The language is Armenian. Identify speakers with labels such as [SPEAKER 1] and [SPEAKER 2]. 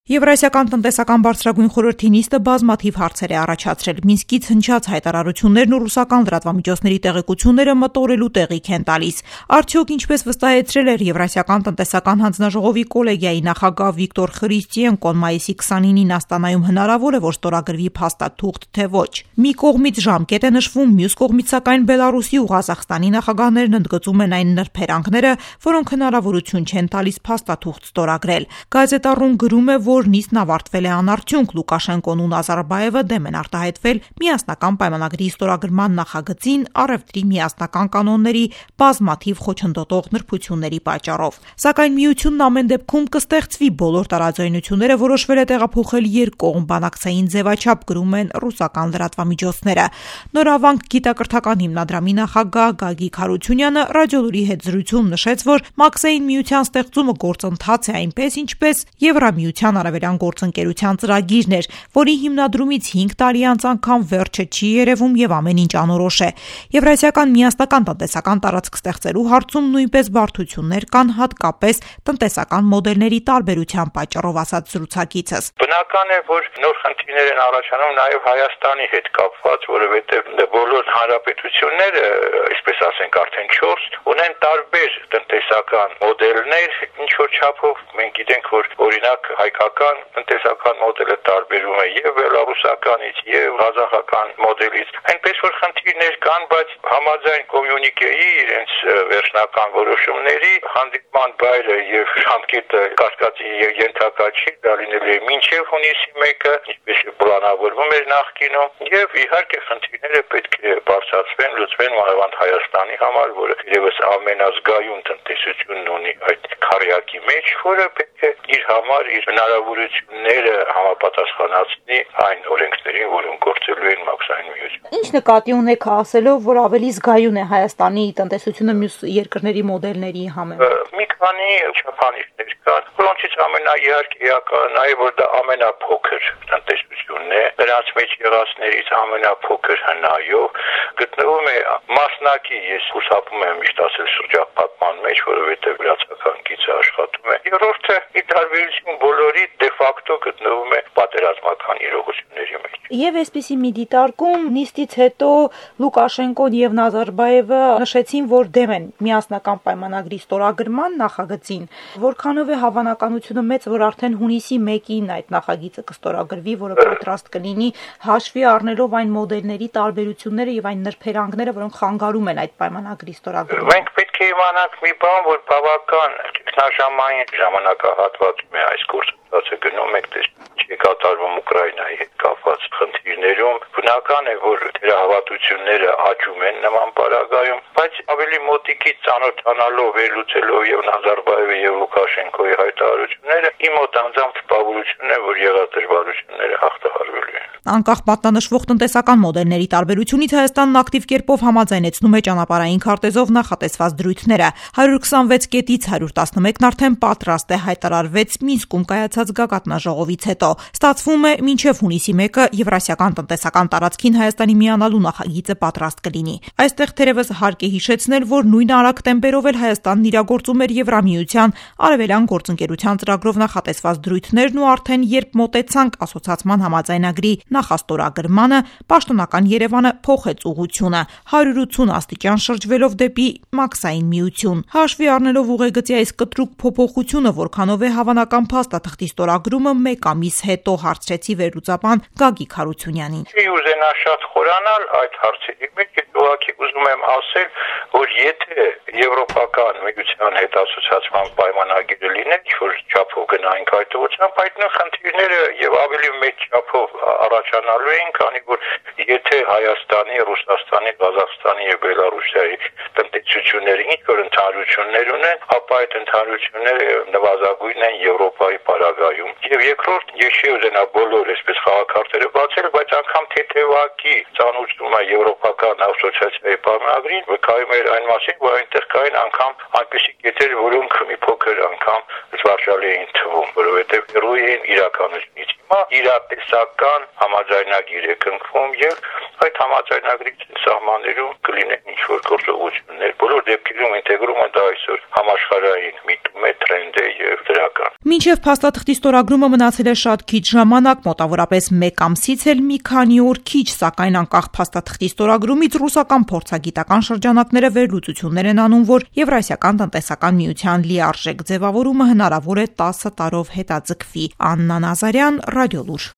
[SPEAKER 1] Եվրասիական տնտեսական բարձրագույն խորհրդի նիստը բազմաթիվ հարցեր է առաջացրել։ Մինսկից հնչած հայտարարություններն ու ռուսական լրատվամիջոցների տեղեկությունները մտորելու տեղիք են տալիս։ Արդյոք ինչպես վստահեցրել էր Եվրասիական տնտեսական հանձնաժողովի կոլեգիայի նախագահ Վիկտոր Խրիստիենկոն մայիսի 29-ին Աստանայում հնարավոր է, որ ստորագրվի փաստաթուղթ, թե ոչ։ Մի կողմից ժամկետ է նշվում, մյուս կողմից սակայն Բելարուսի ու Ղազախստանի նախագահներն ընդգծում են այն նրբերանգները, որոնք հնարավորություն չեն տալիս փաստաթուղթ ստորագրել։ Գազետառուն գրում է, որ նիստն ավարտվել է անարդյունք, Լուկաշենկոն ու Նազարբաևը դեմ են արտահայտվել միասնական պայմանագրի ստորագրման նախագծին առևտրի միասնական կանոնների բազմաթիվ խոչընդոտող նրբությունների պատճառով։ Սակայն միությունն ամեն դեպքում կստեղծվի, բոլոր տարաձայնությունները որոշվել է տեղափոխել երկկողմ բանակցային ձևաչափ, գրում են ռուսական լրատվամիջոցները։ Նորավանք գիտակրթական հիմնադրամի նախագահ Գագիկ Հարությունյանը ռադիոլուրի հետ զրույցում նշեց, որ մաքսային միության ստեղծումը գործընթաց է, այնպես ինչպես Եվրամիության արևելյան գործընկերության ծրագիրն էր, որի հիմնադրումից 5 տարի անց անգամ վերջը չի երևում եւ ամեն ինչ անորոշ է։ Եվրասիական միասնական տնտեսական տարածք ստեղծելու հարցում նույնպես բարդություններ կան, հատկապես տնտեսական մոդելների տարբերության պատճառով, ասաց զրուցակիցս։
[SPEAKER 2] Բնական է, որ նոր խնդիրներ են առաջանում նաեւ Հայաստանի հետ կապված, որովհետեւ բոլոր հանրապետությունները, այսպես ասենք, արդեն 4 ունեն տարբեր տնտեսական մոդելներ, ինչ որ չափով մենք գիտենք, որ օրինակ հայկական տնտեսական մոդելը տարբերում է եւ բելարուսականից եւ ղազախական մոդելից։ Այնպես որ խնդիրներ կան, բայց համաձայն կոմյունիկեի իրենց վերջնական որոշումների հանդիպման բայրը եւ ժամկետը կասկածի ենթակա չի, դա լինելու է մինչեւ հունիսի 1-ը, ինչպես պլանավորվում էր նախկինում, եւ իհարկե խնդիրները պետք է բարձրացվեն, լուծվեն մանավանդ Հայաստանի համար, որը երևս ամենազգայուն տնտեսությունն ունի այդ քառյակի մեջ, որը պետք է իր համար իր հնարավորությունները համապատասխանեցնի այն օրենքներին, որոնք գործելու են մաքսային միություն։
[SPEAKER 1] Ինչ նկատի ունեք ասելով, որ ավելի զգայուն է Հայաստանի տնտեսությունը մյուս երկրների մոդելների համեմատ։
[SPEAKER 2] Մի քանի չափանիշներ կան, որոնցից ամենաիհարկե էականը է, որ դա ամենափոքր տնտեսությունն է, նրանց մեջ եղածներից ամենափոքր հնայով գտնվում է մասնակի, ես հուսափում եմ միշտ ասել շրջապատման մեջ, որովհետև վրացական գիծը աշխատում է։ Երրորդը ի տարբերություն բոլորի դե ֆակտո գտնվում է պատերազմական իրողությունների մեջ։
[SPEAKER 1] Եվ այսպիսի մի դիտարկում նիստից հետո Լուկաշենկոն եւ Նազարբաևը նշեցին, որ դեմ են միասնական պայմանագրի ստորագրման նախագծին, որքանով է հավանականությունը մեծ, որ արդեն հունիսի 1-ին այդ նախագիծը կստորագրվի, որը պատրաստ կլինի հաշվի առնելով այն մոդելների տարբերությունները եւ այն նրբերանգները, որոնք խանգարում են այդ պայմանագրի ստորագրմանը։
[SPEAKER 2] Մենք պետք է իմանանք մի բան, որ բավական ճգնաժամային ժամանակահատվածում է այս գործընթացը գնում, եք չի կատարվում Ուկրաինայի հետ կապված խնդիրներում։ Բնական է, որ թերահավատությունները աճում են նման պարագայում, բայց ավելի մոտիկից ծանոթանալով, վերլուծելով եւ Նազարբաևի եւ Լուկաշենկոյի հայտարարությունները, իմ մոտ անձամբ տպավորությունն է, որ եղած դժվարությունները հաղթահարվելու են։
[SPEAKER 1] Անկախ մատնանշվող տնտեսական մոդելների տարբերությունից Հայաստանն ակտիվ կերպով համաձայնեցնում է ճանապարհային քարտեզով նախատեսված դրույթները։ 126 կետից 111-ն արդեն պատրաստ է, հայտարարվեց Մինսկում կայացած գագաթնաժողովից հետո։ Ստացվում է, մինչև հունիսի 1-ը Եվրասիական տնտեսական տարածքին Հայաստանի միանալու նախագիծը պատրաստ կլինի։ Այստեղ թերևս հարկ է հիշեցնել, որ նույն արագ տեմպերով էլ Հայաստանն իրագործում էր Եվրամիության արևելյան գործընկերության ծրագրով նախատեսված դրույթներն ու արդեն երբ մոտեցանք ասոցիացման համաձայնագրի նախաստորագրմանը, պաշտոնական Երևանը փոխեց ուղղությունը 180 աստիճան շրջվելով դեպի մաքսային միություն։ Հաշվի առնելով ուղեգծի այս կտրուկ փոփոխությունը, որքանով է հավանական փաստաթղթի ստորագրումը 1 ամիս հետո, հարցրեցի վերլուծաբան Գագիկ Հարությունյանին։
[SPEAKER 2] Չի ուզենա շատ խորանալ այդ հարցերի մեջ, ուղղակի ուզում եմ ասել, որ եթե եվրոպական միության հետ ասոցիացման պայմանագիրը լիներ, որ չափով գնայինք այդ ուղղությամբ, այդ նույն խնդիրները եւ ավելի մեծ չափով առաջանալու էին, քանի որ եթե Հայաստանի, Ռուսաստանի, Ղազախստանի եւ Բելարուսիայի տնտեսությունները ինչ որ ընդհանրություններ ունեն, ապա այդ ընդհանրությունները նվազագույն են Եվրոպայի պարագայում։ Եվ երկրորդ, ես չի ուզենա բոլոր այսպես խաղակարտերը բացել, բայց անգամ թեթևակի ծանոթում է եվրոպական ասոցիացիայի պայմանագրին վկայում էր այն մասին, որ այնտեղ կային անգամ այնպիսի կետեր, որոնք մի փոքր անգամ զվարճալի էին թվում, որովհետև հեռու էին իրականությունից։ Հիմա իրատեսական համաձայնագիր է կնքվում եւ այդ համաձայնագրի սահմաններում կլինեն ինչ-որ գործողություններ։ Բոլոր դեպքերում ինտեգրումը դա այսօր համաշխարհային միտում է, տրենդ է եւ դրական։
[SPEAKER 1] Մինչև փաստաթղթի ստորագրումը մնացել է շատ քիչ ժամանակ, մոտավորապես 1 ամսից էլ մի քանի օր քիչ, սակայն անկախ փաստաթղթի ստորագրումից ռուսական փորձագիտական շրջանակները վերլուծություններ են անում, որ Եվրասիական տնտեսական միության լիարժեք ձևավորումը հնարավոր է 10 տարով հետաձգվի։ Աննա Նազարյան, Ռադիոլուր։